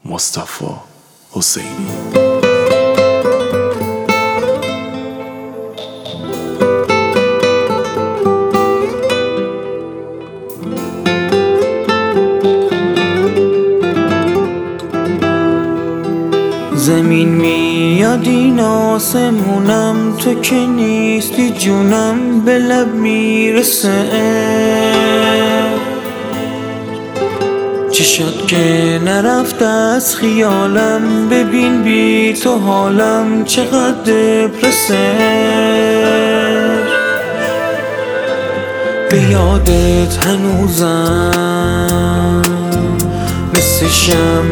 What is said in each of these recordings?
مصطفی حسینی. زمین میاد این آسمونم، تو که نیستی جونم به لب میرسه. چی شد که نرفت از خیالم، ببین بی تو حالم چقدر دپرسه. به یادت هنوزم مثل شمع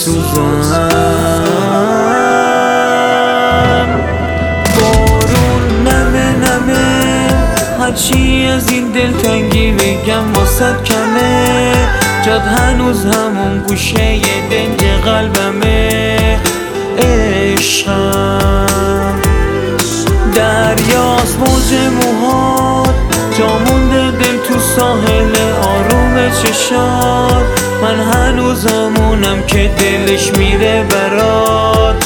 میسوزم. بارون نمه نمه، هرچی از این دلتنگی بگم واسد کمه. جاد هنوز همون گوشه دنج قلبمه. عشقم دریاست موج موهات، جا مونده دل تو ساحل آروم چشات. من هنوز همونم که دلش میره برات.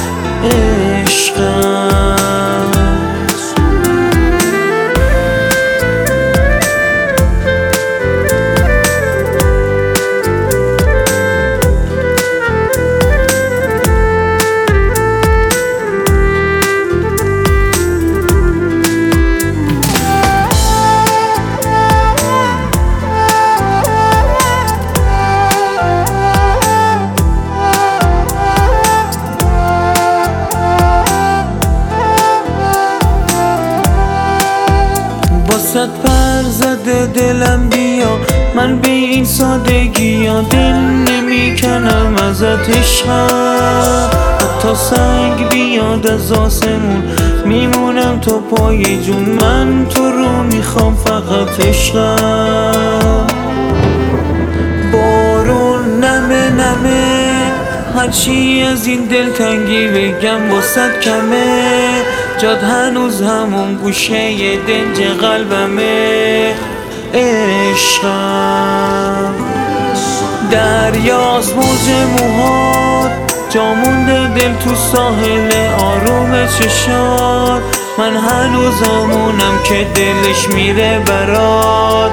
عشقم صد پر زده دلم بیا، من به این سادگی ها دل نمی کنم ازت عشقم. حتی سنگ بیاد از آسمون میمونم تو پای جون، من تو رو میخوام فقط عشقم. بارون نمه نمه، هرچی از این دلتنگی بگم واسد کمه. جاد هنوز همون گوشه دنج قلبمه. عشقم دریاست موج موهات، جا مونده دل تو ساحل آروم چشات. من هنوز همونم که دلش میره برات.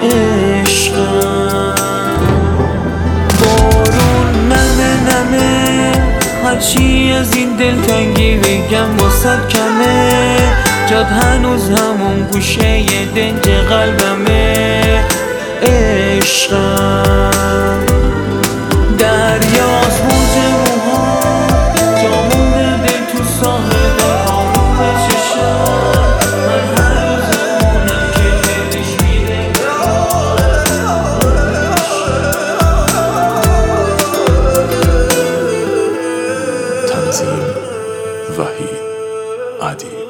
عشقم بارون نمه نمه، هرچی از این دلتنگی بگم واسد کمه. جاد هنوز همون گوشه دنج قلبمه. عشقم دریاست موج موهات، جا مونده دل تو ساحل آروم چشات. من هنوز همونم که دلش میره تنظیم وحید عدی.